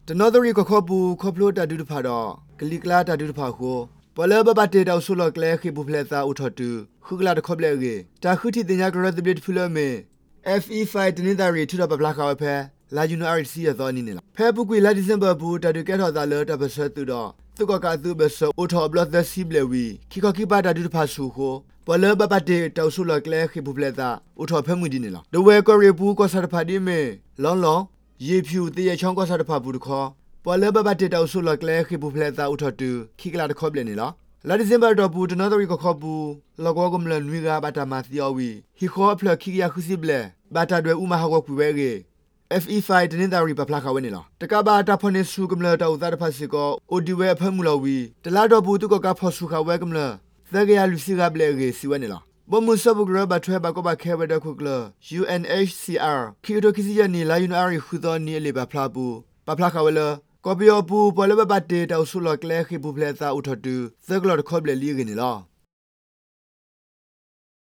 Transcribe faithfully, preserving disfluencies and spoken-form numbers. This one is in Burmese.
တနော်တရီကခောပူခောပလိုတာဒူတဖာတော့ကလီကလာတာဒူတဖာကိုပလဲဘဘတေတောက်ဆူလော့ကလဲခိဘူဖလက်သာဥထတူခုကလာတခောပလဲကေတာခုတီတင်ညာကရဒဘစ်ဖူလမေ F E five တင်းတာရီထူတော့ပပလာခါဝဖဲလာယူနို R C ရသောနီနေလားဖဲပုကွေလာဒီဇင်ဘာဘူးတာဒူကဲထော်သာလောတဘဆတ်တူတော့သူကကသူဘဆဥထောဘလသစီဘလဝီခိကခိပါတာဒူတဖာဆူကိုပလဲဘဘတေတောက်ဆူလော့ကလဲခိဘူဖလက်သာဥထောဖဲမှုဒီနေလားဒဝဲကောရီဘူးကောဆာတဖာဒီမေလောင်းလောင်းရေဖြူတရချောင်းကောဆာတဖာဘူးတခေါ်ပလဲဘဘတေတောက်ဆူလော့ကလဲခိဘူဖလက်သာဥထောတူခိကလာတခောပလဲနေလားလာဒီဇင်ဘာတော့ဘူးတနော်တရီကခောပူလောကောကမလနွေကဘာတာမသီယဝီဟီခောဖလခိယာခုစီဘလဲဘာတာတွေဥမဟာကောပူဝဲကေ F E five တင်းတာရီပပလာခဝဲနေလားတကဘာတာဖနေဆူကမလတော့သာတဖစီကောအိုဒီဝဲဖမှုလောဝီတလာတော့ဘူးသူကကဖောဆူခဝဲကမလသကရလူစီကဘလဲကေစီဝဲနေလားဘမဆဘဂရဘထွဲဘကဘခဲဝဲတခုကလ U N H C R ခီတိုခီစီယနီလာယူနာရီခုသောနီလေပဖလာပူပဖလာခဝဲလကော်ပီယပူပေါ်လဘဘတေတောက်ဆူလော့ကလဲခိဘူဖလက်သာဥထတူသက်ကလော့ခောပလဲလီကေနေလား